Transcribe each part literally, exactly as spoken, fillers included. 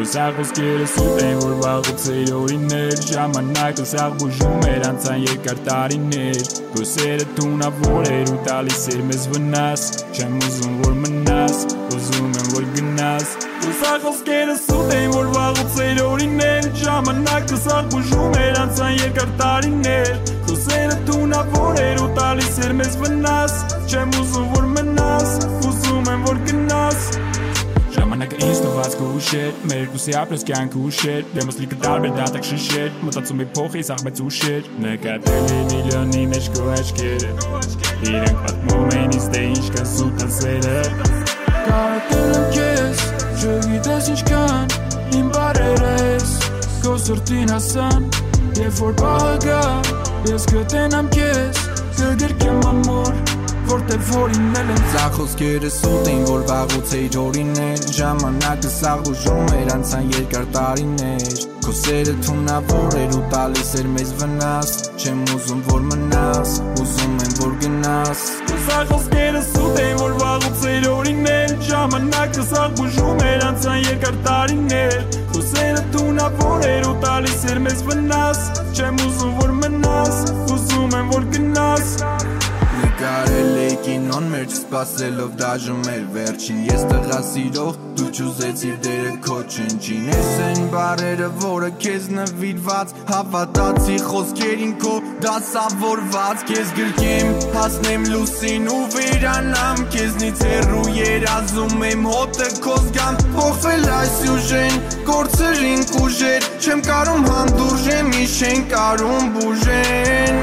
Սա խոսքերը սուտ են, որ վաղուց էր օրիներ Ժամանակը սաղ բուժում էր անցան երկար տարիներ Քո սերը թունավոր էր ու տալիս էր մեզ վնաս Չեմ ուզում որ մնաս, ուզում եմ որ գնաս Սա խոսքերը սուտ են, որ վաղուց էր օրիներ Ժամանակը սաղ բուժում էր անցան երկար տարիներ Քո սերը թունավոր էր ու տալիս էր մեզ վնաս Չեմ ուզում որ մնաս, ուզում եմ որ գնաս Ժամանակը ինձ տված կուշեր Մեր երկուսի ապրես կյանքը ուշեր Դեմս լիքը տարբեր դատակ շշեր Մտածում էի փոխի սաղ մեծ ուշեր Նկատել է միլիոնի մեջ քո աչքերը Իրենք պատմում էին ինձ թե ինչքան սուտ են սերը Կարոտել եմ քեզ Չգիտես ինչքան իմ բարերը ես Քո սրտին հասան Երբ որ պահը գա Ես կտենամ քեզ Կգրկեմ ամոր Որտև որինել են Սա խոսքերը սուտ են, որ վաղուց էիր օրիներ Ժամանակը սաղ ուժում էր անցան երկար տարիներ Քո սերը թունավոր էր ու տալիս էր մեզ վնաս Չեմ ուզում որ մնաս, ուզում եմ որ գնաս Սա խոսքերը սուտ են, որ վաղուց էիր օրիներ Ժամանակը սաղ բուժում էր անցան երկար տարիներ Քո սերը թունավոր էր ու տալիս էր մեզ վնաս Չեմ ուզում որ մնաս, ուզում եմ որ գնաս Նկարել էի կինոն մեր չսպասելով դաժում էր վերջին Ես տղա սիրող, դու չուզեցիր դերը քո չնչին Ես են բարերը, որը քեզ նվիրված Հավատացի խոսքերին քո դասավորված Քեզ գրկեմ, հասնեմ լուսին ու վերանամ Քեզնից հեռու երազում եմ հոտը քո զգամ Փոխվել այս ուժեն, կորցրին կուժեր Չեմ կարում հանդուրժեմ, իշեն կարում բուժեն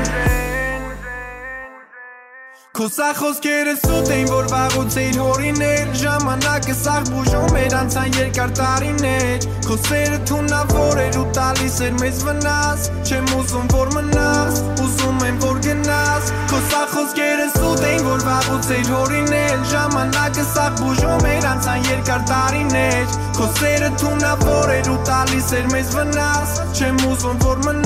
Քո սա խոսքերը սուտ են, որ վաղուց էիր հորիներ Ժամանակը սաղ բուժում էր անցան երկար տարիներ Քո սերը թունավոր էր ու տալիս էր մեզ վնաս Չեմ ուզում որ մնաս, ուզում եմ որ գնաս Քո սա խոսքերը սուտ են, որ վաղուց էիր հորիներ Ժամանակը սաղ բուժում էր անցան երկար տարիներ Քո սերը թունավոր էր ու տալիս էր մեզ վնաս Չեմ ուզում որ մնաս